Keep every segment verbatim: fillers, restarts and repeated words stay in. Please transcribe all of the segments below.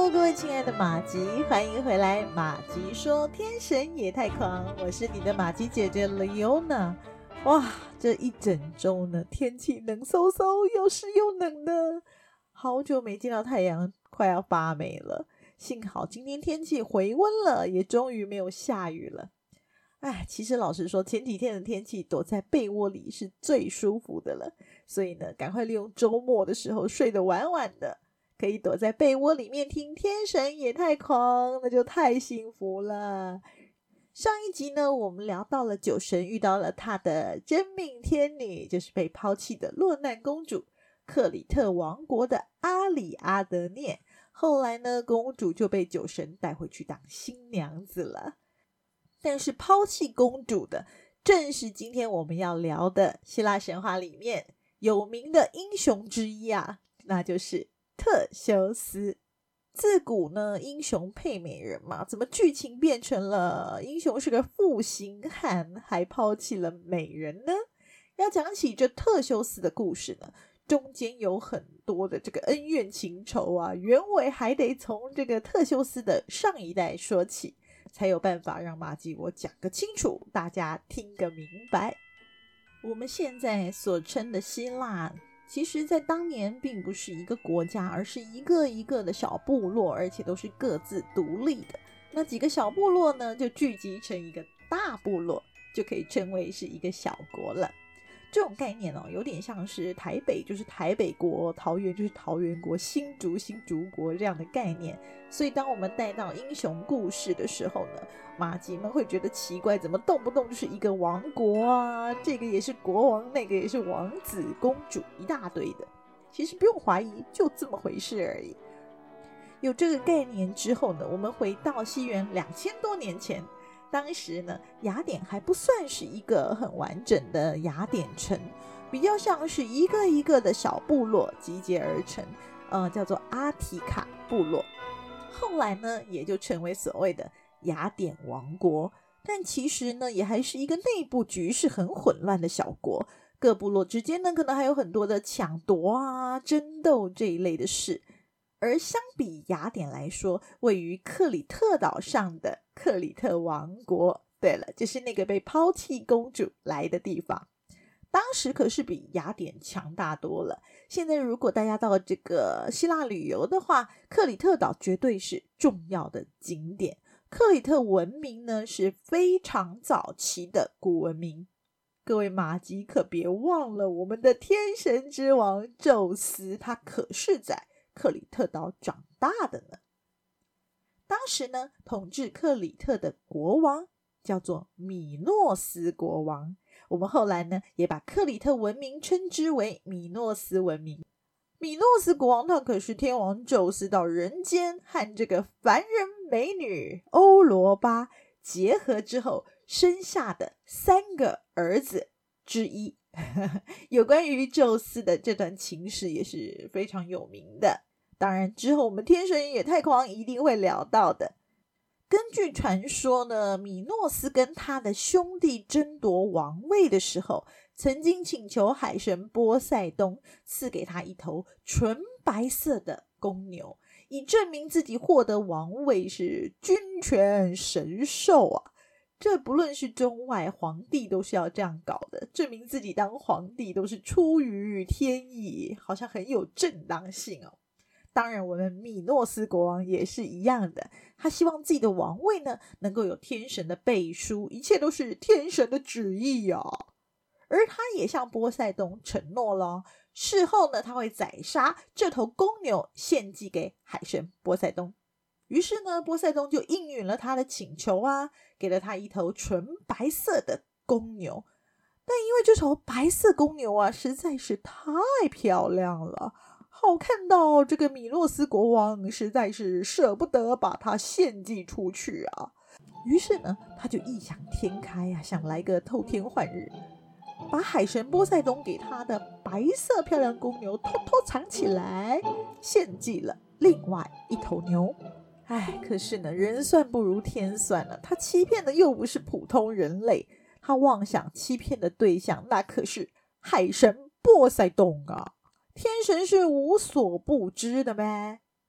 各位亲爱的马吉，欢迎回来马吉说天神也太狂，我是你的马吉姐姐 Leona。 哇，这一整周呢，天气冷飕飕，又湿又冷的，好久没见到太阳，快要发霉了。幸好今天天气回温了，也终于没有下雨了。哎，其实老实说，前几天的天气躲在被窝里是最舒服的了，所以呢，赶快利用周末的时候睡得晚晚的，可以躲在被窝里面听天神也太狂，那就太幸福了。上一集呢，我们聊到了酒神遇到了他的真命天女，就是被抛弃的落难公主克里特王国的阿里阿德涅。后来呢，公主就被酒神带回去当新娘子了。但是抛弃公主的正是今天我们要聊的希腊神话里面有名的英雄之一啊，那就是特修斯。自古呢，英雄配美人嘛，怎么剧情变成了英雄是个负心汉，还抛弃了美人呢？要讲起这特修斯的故事呢，中间有很多的这个恩怨情仇啊，原委还得从这个特修斯的上一代说起，才有办法让马吉我讲个清楚，大家听个明白。我们现在所称的希腊，其实在当年并不是一个国家，而是一个一个的小部落，而且都是各自独立的。那几个小部落呢，就聚集成一个大部落，就可以称为是一个小国了。这种概念哦，有点像是台北就是台北国，桃园就是桃园国，新竹新竹国这样的概念。所以当我们带到英雄故事的时候呢，马吉们会觉得奇怪，怎么动不动就是一个王国啊，这个也是国王，那个也是王子公主，一大堆的。其实不用怀疑，就这么回事而已。有这个概念之后呢，我们回到西元两千多年前，当时呢，雅典还不算是一个很完整的雅典城，比较像是一个一个的小部落集结而成，呃，叫做阿提卡部落。后来呢，也就成为所谓的雅典王国，但其实呢，也还是一个内部局势很混乱的小国，各部落之间呢，可能还有很多的抢夺啊、争斗这一类的事。而相比雅典来说，位于克里特岛上的克里特王国，对了，就是那个被抛弃公主来的地方，当时可是比雅典强大多了。现在如果大家到这个希腊旅游的话，克里特岛绝对是重要的景点。克里特文明呢，是非常早期的古文明。各位马吉可别忘了，我们的天神之王宙斯，他可是在克里特岛长大的呢。当时呢，统治克里特的国王叫做米诺斯国王，我们后来呢，也把克里特文明称之为米诺斯文明。米诺斯国王他可是天王宙斯到人间和这个凡人美女欧罗巴结合之后生下的三个儿子之一。有关于宙斯的这段情史也是非常有名的，当然之后我们天神也太狂一定会聊到的。根据传说呢，米诺斯跟他的兄弟争夺王位的时候，曾经请求海神波塞冬赐给他一头纯白色的公牛，以证明自己获得王位是君权神授啊。这不论是中外皇帝都是要这样搞的，证明自己当皇帝都是出于天意，好像很有正当性哦。当然我们米诺斯国王也是一样的，他希望自己的王位呢能够有天神的背书，一切都是天神的旨意啊。而他也向波塞冬承诺了，事后呢他会宰杀这头公牛献祭给海神波塞冬。于是呢，波塞冬就应允了他的请求啊，给了他一头纯白色的公牛。但因为这头白色公牛啊实在是太漂亮了，好看到这个米诺斯国王实在是舍不得把它献祭出去啊。于是呢，他就异想天开啊，想来个偷天换日，把海神波塞冬给他的白色漂亮公牛偷偷藏起来，献祭了另外一头牛。哎，可是呢，人算不如天算了，他欺骗的又不是普通人类，他妄想欺骗的对象那可是海神波塞冬啊。天神是无所不知的呗。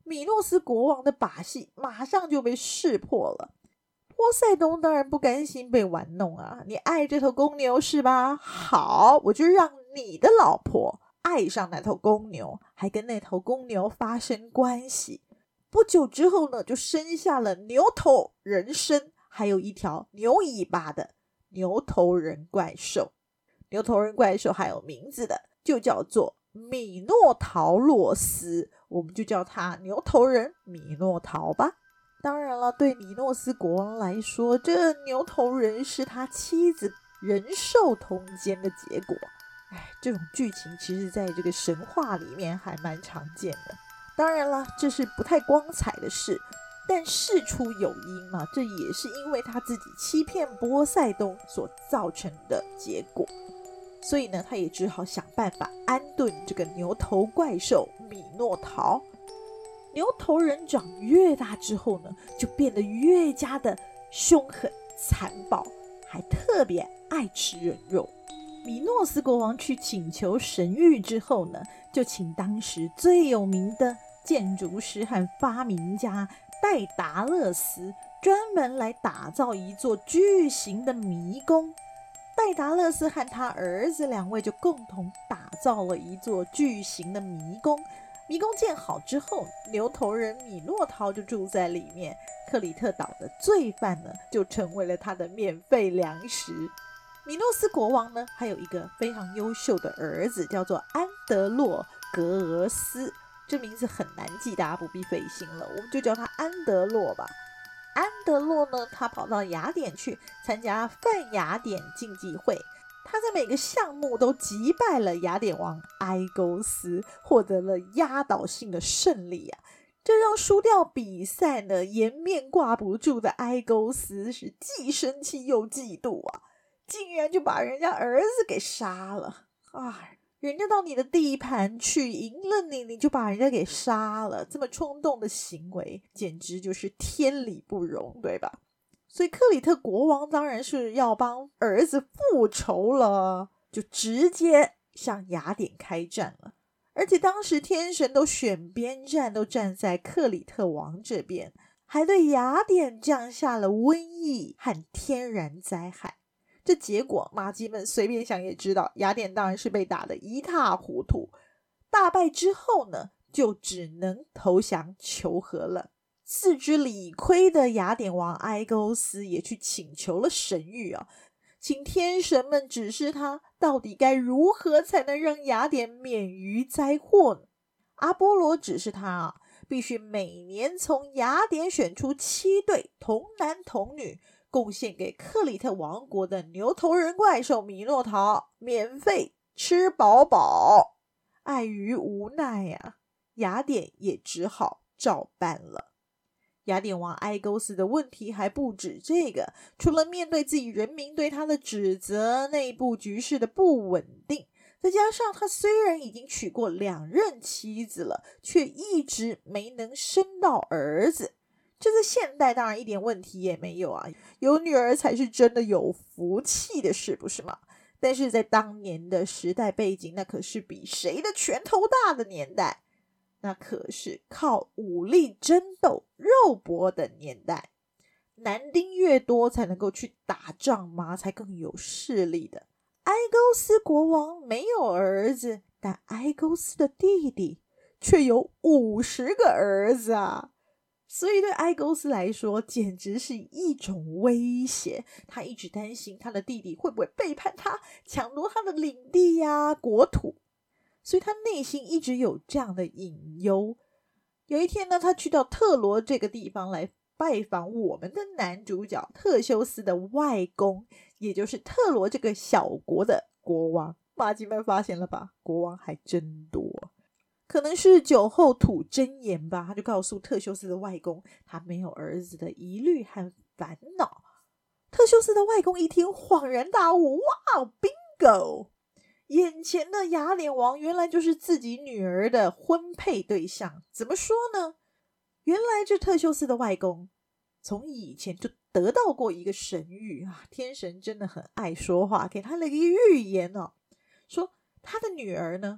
米诺斯国王的把戏马上就被识破了。波塞冬当然不甘心被玩弄啊，你爱这头公牛是吧？好，我就让你的老婆爱上那头公牛，还跟那头公牛发生关系。不久之后呢，就生下了牛头人身，还有一条牛尾巴的牛头人怪兽。牛头人怪兽还有名字的，就叫做米诺陶洛斯，我们就叫他牛头人米诺陶吧。当然了，对米诺斯国王来说，这牛头人是他妻子人兽通奸的结果。哎，这种剧情其实在这个神话里面还蛮常见的。当然了，这是不太光彩的事，但事出有因嘛，这也是因为他自己欺骗波塞冬所造成的结果。所以呢，他也只好想办法安顿这个牛头怪兽米诺陶。牛头人长越大之后呢，就变得越加的凶狠残暴，还特别爱吃人肉。米诺斯国王去请求神谕之后呢，就请当时最有名的建筑师和发明家戴达勒斯专门来打造一座巨型的迷宫。戴达勒斯和他儿子两位就共同打造了一座巨型的迷宫。迷宫建好之后，牛头人米诺陶就住在里面，克里特岛的罪犯呢，就成为了他的免费粮食。米诺斯国王呢，还有一个非常优秀的儿子，叫做安德洛格俄斯，这名字很难记，大家不必费心了，我们就叫他安德洛吧。安德洛呢，他跑到雅典去参加泛雅典竞技会，他在每个项目都击败了雅典王埃勾斯，获得了压倒性的胜利啊！这让输掉比赛呢颜面挂不住的埃勾斯是既生气又嫉妒啊，竟然就把人家儿子给杀了啊！人家到你的地盘去赢了你，你就把人家给杀了，这么冲动的行为简直就是天理不容，对吧？所以克里特国王当然是要帮儿子复仇了，就直接向雅典开战了。而且当时天神都选边站，都站在克里特王这边，还对雅典降下了瘟疫和天然灾害。这结果马基们随便想也知道，雅典当然是被打得一塌糊涂。大败之后呢，就只能投降求和了。自知理亏的雅典王埃勾斯也去请求了神谕啊，请天神们指示他到底该如何才能让雅典免于灾祸呢？阿波罗指示他啊，必须每年从雅典选出七对童男童女，贡献给克里特王国的牛头人怪兽米诺陶，免费吃饱饱。碍于无奈啊，雅典也只好照办了。雅典王埃勾斯的问题还不止这个，除了面对自己人民对他的指责，内部局势的不稳定，再加上他虽然已经娶过两任妻子了，却一直没能生到儿子。这在现代当然一点问题也没有啊，有女儿才是真的有福气的事，不是吗？但是在当年的时代背景，那可是比谁的拳头大的年代，那可是靠武力争斗肉搏的年代，男丁越多才能够去打仗嘛，才更有势力的。埃勾斯国王没有儿子，但埃勾斯的弟弟却有五十个儿子啊！所以对埃勾斯来说简直是一种威胁，他一直担心他的弟弟会不会背叛他，抢夺他的领地呀、国土，所以他内心一直有这样的隐忧。有一天呢，他去到特罗这个地方来拜访我们的男主角特修斯的外公，也就是特罗这个小国的国王。马吉们发现了吧，国王还真多。可能是酒后吐真言吧，他就告诉特修斯的外公他没有儿子的疑虑和烦恼。特修斯的外公一听恍然大悟，哇 bingo， 眼前的雅典王原来就是自己女儿的婚配对象。怎么说呢？原来这特修斯的外公从以前就得到过一个神谕啊，天神真的很爱说话，给他了一个预言哦，说他的女儿呢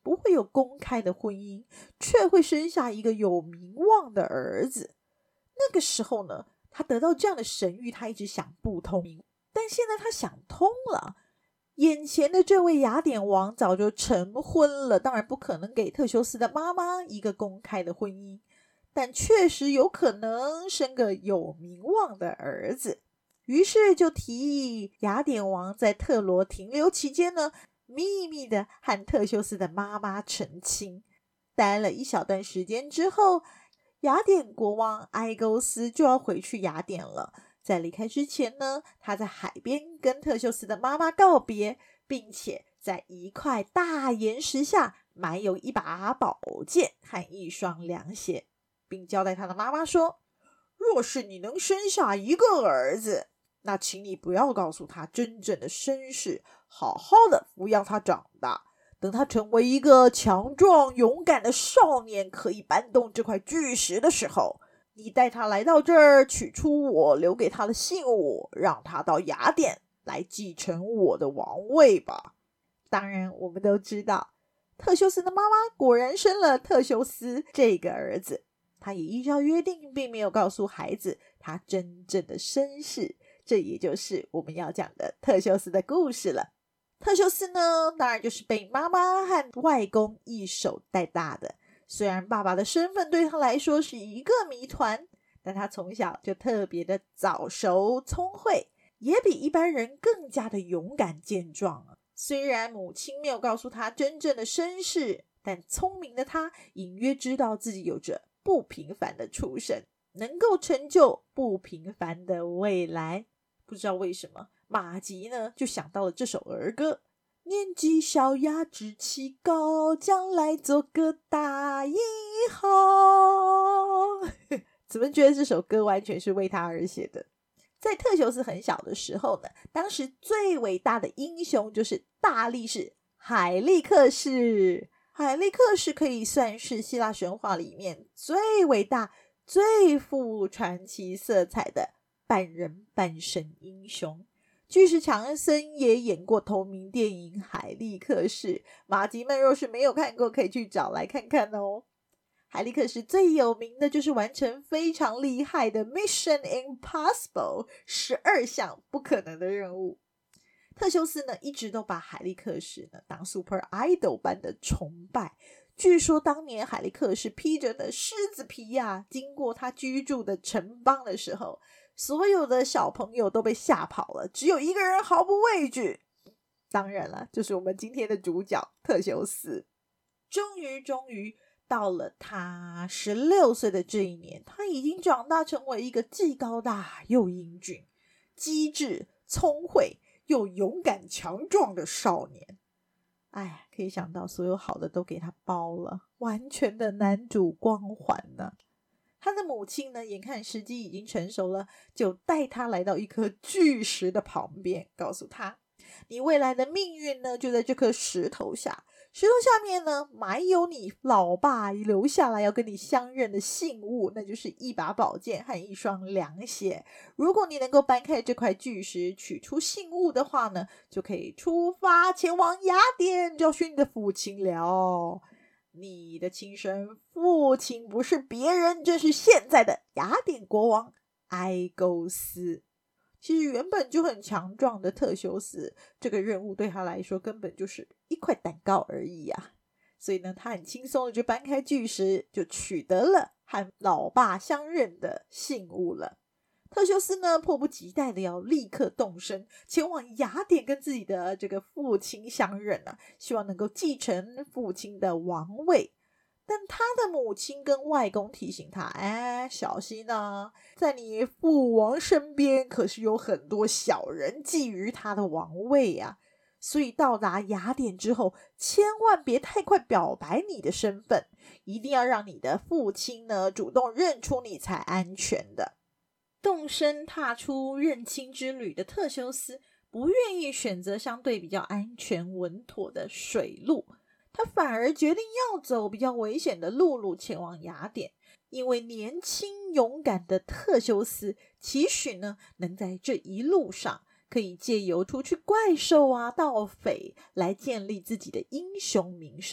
不会有公开的婚姻，却会生下一个有名望的儿子。那个时候呢，他得到这样的神谕，他一直想不通，但现在他想通了。眼前的这位雅典王早就成婚了，当然不可能给特修斯的妈妈一个公开的婚姻，但确实有可能生个有名望的儿子。于是就提议雅典王在特罗停留期间呢，秘密的和特修斯的妈妈成亲。待了一小段时间之后，雅典国王埃勾斯就要回去雅典了。在离开之前呢，他在海边跟特修斯的妈妈告别，并且在一块大岩石下埋有一把宝剑和一双凉鞋，并交代他的妈妈说，若是你能生下一个儿子，那请你不要告诉他真正的身世，好好的抚养他长大，等他成为一个强壮勇敢的少年，可以搬动这块巨石的时候，你带他来到这儿，取出我留给他的信物，让他到雅典来继承我的王位吧。当然我们都知道，特修斯的妈妈果然生了特修斯这个儿子，他也依照约定并没有告诉孩子他真正的身世，这也就是我们要讲的特修斯的故事了。特修斯呢，当然就是被妈妈和外公一手带大的。虽然爸爸的身份对他来说是一个谜团，但他从小就特别的早熟聪慧，也比一般人更加的勇敢健壮。虽然母亲没有告诉他真正的身世，但聪明的他隐约知道自己有着不平凡的出身，能够成就不平凡的未来。不知道为什么马吉呢就想到了这首儿歌，年纪小呀志气高，将来做个大英豪。怎么觉得这首歌完全是为他而写的？在特修斯很小的时候呢，当时最伟大的英雄就是大力士海利克士。海利克士可以算是希腊神话里面最伟大、最富传奇色彩的半人半神英雄。巨石强恩森也演过同名电影《海利克士》，马吉们若是没有看过，可以去找来看看哦。海利克士最有名的就是完成非常厉害的 Mission Impossible 十二项不可能的任务。特修斯呢，一直都把海利克士呢当 Super Idol 般的崇拜。据说当年海利克士披着的狮子皮呀、啊，经过他居住的城邦的时候，所有的小朋友都被吓跑了，只有一个人毫不畏惧。当然了，就是我们今天的主角特修斯。终于终于到了他十六岁的这一年，他已经长大成为一个既高大又英俊、机智聪慧又勇敢强壮的少年。哎，可以想到所有好的都给他包了，完全的男主光环呢。他的母亲呢，眼看时机已经成熟了，就带他来到一颗巨石的旁边，告诉他，你未来的命运呢，就在这颗石头下。石头下面呢，埋有你老爸留下来要跟你相认的信物，那就是一把宝剑和一双凉鞋。如果你能够搬开这块巨石，取出信物的话呢，就可以出发前往雅典教训你的父亲了。你的亲生父亲不是别人，正是现在的雅典国王埃勾斯。其实原本就很强壮的特修斯，这个任务对他来说根本就是一块蛋糕而已啊。所以呢，他很轻松的就搬开巨石，就取得了和老爸相认的信物了。特修斯呢，迫不及待的要立刻动身前往雅典跟自己的这个父亲相认啊，希望能够继承父亲的王位。但他的母亲跟外公提醒他，哎，小心啊，在你父王身边可是有很多小人觊觎他的王位啊。所以到达雅典之后，千万别太快表白你的身份，一定要让你的父亲呢主动认出你才安全的。动身踏出认亲之旅的特修斯不愿意选择相对比较安全稳妥的水路，他反而决定要走比较危险的陆路前往雅典。因为年轻勇敢的特修斯期许呢，能在这一路上可以借由除去怪兽啊、盗匪来建立自己的英雄名声，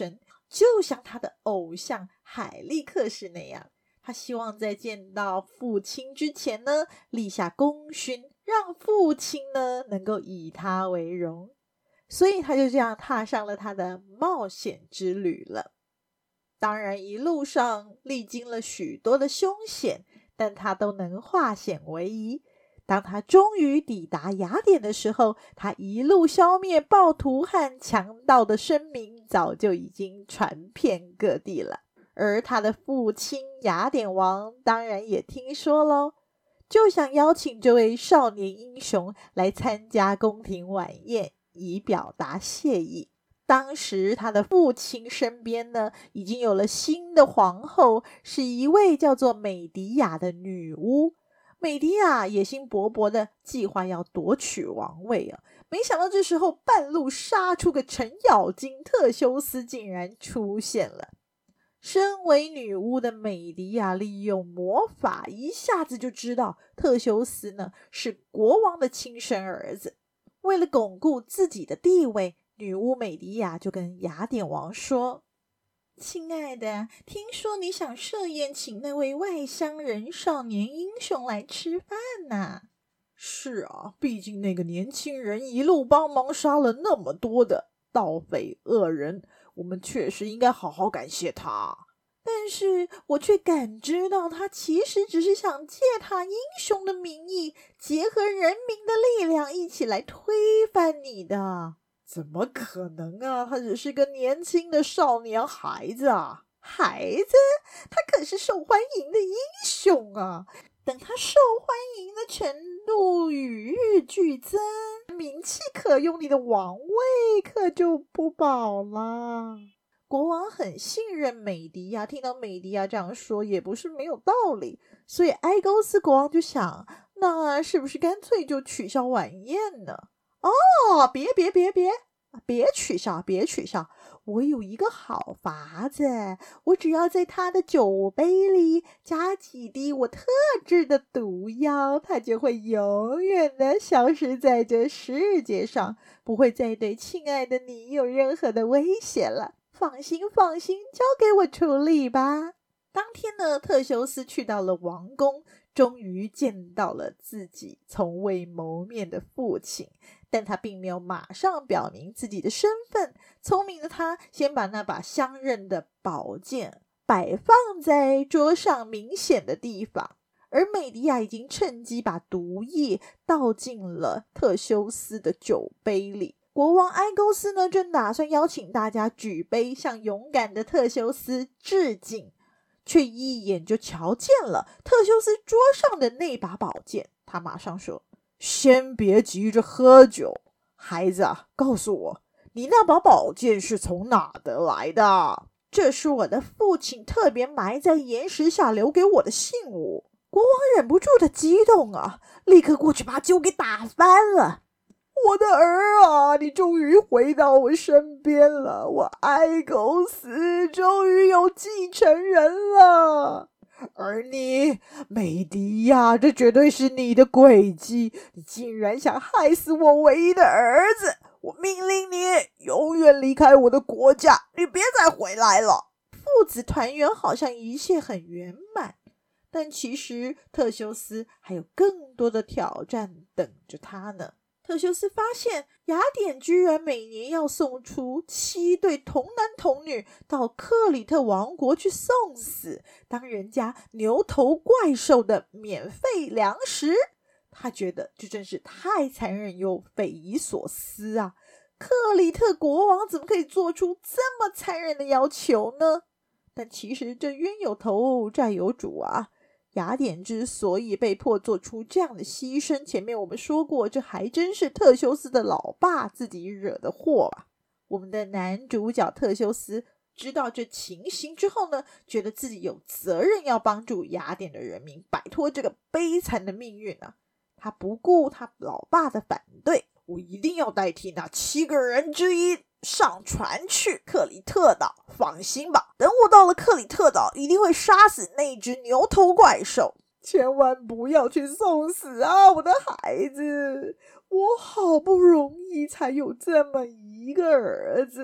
就像他的偶像海利克斯那样，他希望在见到父亲之前呢，立下功勋，让父亲呢能够以他为荣。所以他就这样踏上了他的冒险之旅了。当然一路上历经了许多的凶险，但他都能化险为夷。当他终于抵达雅典的时候，他一路消灭暴徒和强盗的声名早就已经传遍各地了。而他的父亲雅典王当然也听说咯，就想邀请这位少年英雄来参加宫廷晚宴，以表达谢意。当时他的父亲身边呢，已经有了新的皇后，是一位叫做美狄亚的女巫。美狄亚野心勃勃的计划要夺取王位啊，没想到这时候半路杀出个程咬金，特修斯竟然出现了。身为女巫的美狄亚利用魔法一下子就知道特修斯呢是国王的亲生儿子。为了巩固自己的地位，女巫美狄亚就跟雅典王说，亲爱的，听说你想设宴请那位外乡人少年英雄来吃饭呢？是啊，毕竟那个年轻人一路帮忙杀了那么多的盗匪恶人，我们确实应该好好感谢他。但是我却感知到他其实只是想借他英雄的名义，结合人民的力量一起来推翻你的。怎么可能啊，他只是个年轻的少年孩子啊。孩子？他可是受欢迎的英雄啊，等他受欢迎的程度与日俱增，名气可用，你的王位可就不保了。国王很信任美狄亚，听到美狄亚这样说也不是没有道理，所以埃勾斯国王就想，那是不是干脆就取消晚宴呢？哦，别别别别别取消别取消，我有一个好法子，我只要在他的酒杯里加几滴我特制的毒药，他就会永远的消失在这世界上，不会再对亲爱的你有任何的威胁了。放心放心，交给我处理吧。当天呢，特修斯去到了王宫，终于见到了自己从未谋面的父亲，但他并没有马上表明自己的身份。聪明的他先把那把相认的宝剑摆放在桌上明显的地方，而美狄亚已经趁机把毒液倒进了特修斯的酒杯里。国王埃勾斯呢，正打算邀请大家举杯向勇敢的特修斯致敬，却一眼就瞧见了特修斯桌上的那把宝剑。他马上说，先别急着喝酒，孩子啊，告诉我，你那把宝剑是从哪得来的？这是我的父亲特别埋在岩石下留给我的信物。国王忍不住的激动啊，立刻过去把酒给打翻了。我的儿啊，你终于回到我身边了，我埃勾斯终于有继承人了。而你，美狄亚，这绝对是你的诡计，你竟然想害死我唯一的儿子，我命令你永远离开我的国家，你别再回来了。父子团圆好像一切很圆满，但其实特修斯还有更多的挑战等着他呢。特修斯发现雅典居然每年要送出七对童男童女到克里特王国去送死，当人家牛头怪兽的免费粮食。他觉得这真是太残忍又匪夷所思啊！克里特国王怎么可以做出这么残忍的要求呢？但其实这冤有头债有主啊，雅典之所以被迫做出这样的牺牲，前面我们说过，这还真是特修斯的老爸自己惹的祸啊。我们的男主角特修斯知道这情形之后呢，觉得自己有责任要帮助雅典的人民摆脱这个悲惨的命运啊。他不顾他老爸的反对，我一定要代替那七个人之一上船去克里特岛，放心吧，等我到了克里特岛，一定会杀死那只牛头怪兽。千万不要去送死啊，我的孩子！我好不容易才有这么一个儿子，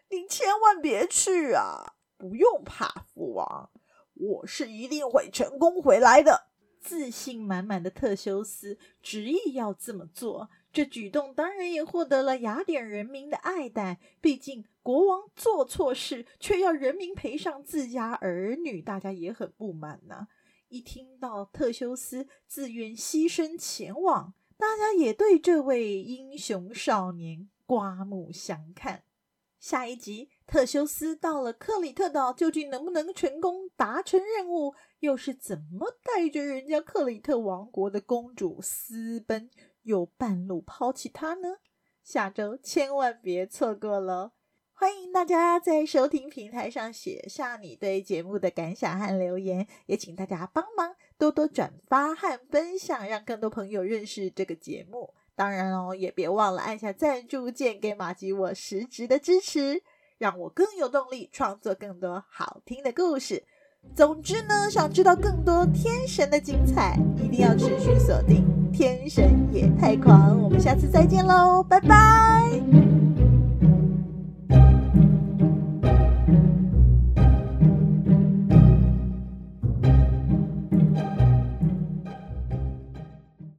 您千万别去啊！不用怕，父王，我是一定会成功回来的。自信满满的特修斯执意要这么做，这举动当然也获得了雅典人民的爱戴。毕竟国王做错事，却要人民赔上自家儿女，大家也很不满呢。一听到特修斯自愿牺牲前往，大家也对这位英雄少年刮目相看。下一集，特修斯到了克里特岛，究竟能不能成功达成任务？又是怎么带着人家克里特王国的公主私奔，又半路抛弃她呢？下周千万别错过咯！欢迎大家在收听平台上写下你对节目的感想和留言，也请大家帮忙多多转发和分享，让更多朋友认识这个节目。当然哦，也别忘了按下赞助键，给马吉我实质的支持，让我更有动力创作更多好听的故事。总之呢，想知道更多天神的精彩，一定要持续锁定天神也太狂。我们下次再见咯，拜拜。